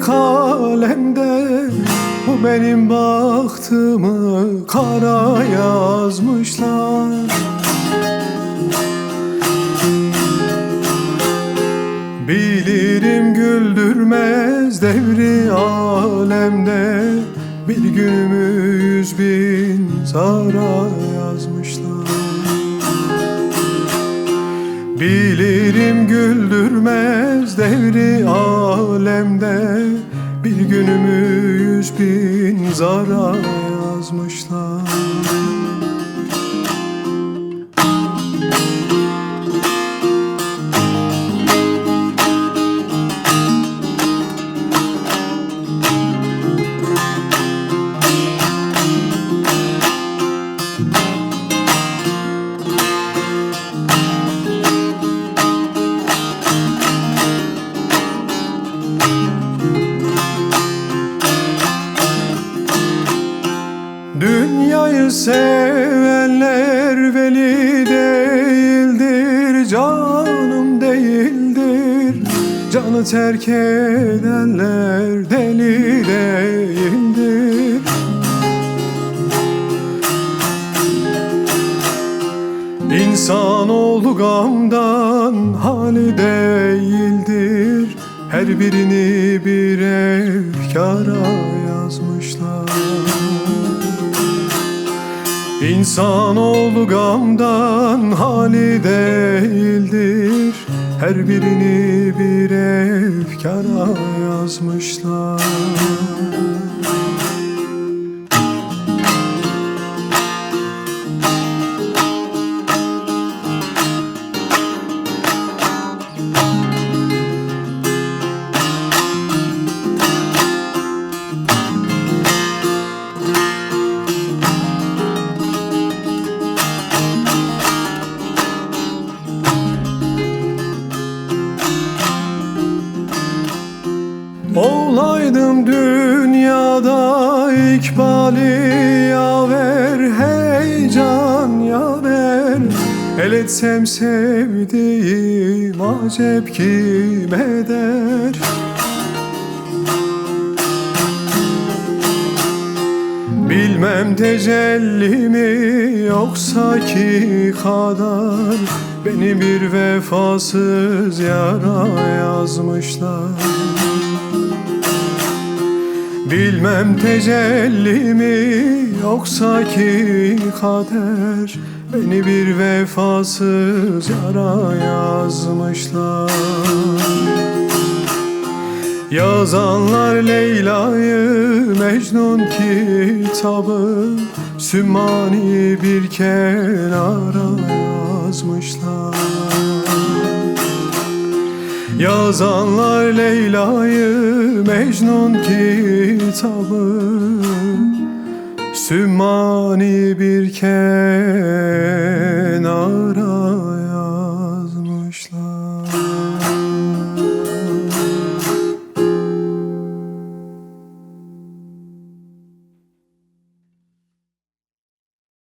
kalemde bu benim bahtımı kara yazmışlar. Bilirim güldürmez devri alemde, bir günümü 100.000 zara yazmışlar. Bilirim güldürmez devri alemde, bir günümü 100.000 zara yazmışlar. Dünyayı sevenler veli değildir, canım değildir. Canı terk edenler deli değildir. İnsanoğlu gamdan hali değildir, her birini bir efkara yazmışlar. İnsanoğlu gamdan hali değildir, her birini bir efkara yazmışlar. Olaydım dünyada ikbali yaver, heyecan yaver. El etsem sevdiğim acep kim eder? Bilmem tecelli mi yoksa ki kadar, beni bir vefasız yara yazmışlar. Bilmem tecelli mi yoksa ki kader, beni bir vefasız yara yazmışlar. Yazanlar Leyla'yı Mecnun kitabı sümmani bir kenara yazmışlar. Yazanlar Leyla'yı Mecnun kitabı sümmani bir kenara